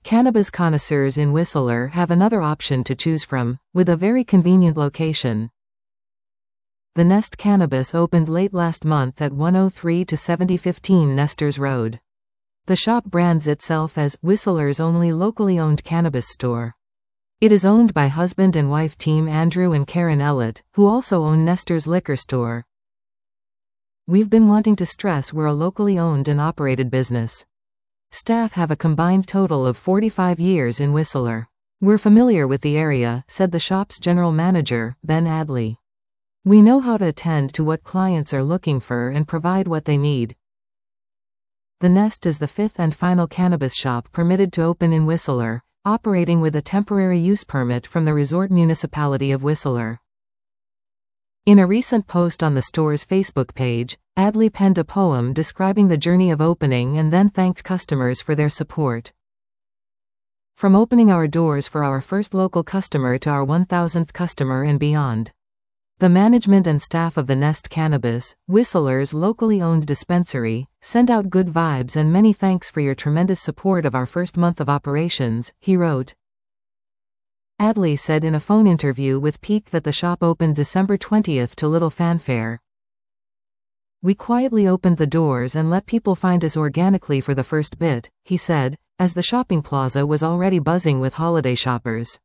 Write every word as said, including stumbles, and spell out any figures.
Cannabis connoisseurs in Whistler have another option to choose from, with a very convenient location. The Nest Cannabis opened late last month at one oh three to seventy fifteen Nesters Road. The shop brands itself as Whistler's only locally owned cannabis store. It is owned by husband and wife team Andrew and Karen Ellett, who also own Nesters Liquor Store. "We've been wanting to stress we're a locally owned and operated business. Staff have a combined total of forty-five years in Whistler. We're familiar with the area," said the shop's general manager, Ben Adley. "We know how to attend to what clients are looking for and provide what they need." The Nest is the fifth and final cannabis shop permitted to open in Whistler, operating with a temporary use permit from the Resort Municipality of Whistler. In a recent post on the store's Facebook page, Adley penned a poem describing the journey of opening and then thanked customers for their support. "From opening our doors for our first local customer to our one thousandth customer and beyond. The management and staff of the Nest Cannabis, Whistler's locally owned dispensary, send out good vibes and many thanks for your tremendous support of our first month of operations," he wrote. Adley said in a phone interview with Peak that the shop opened December twentieth to little fanfare. "We quietly opened the doors and let people find us organically for the first bit," he said, as the shopping plaza was already buzzing with holiday shoppers.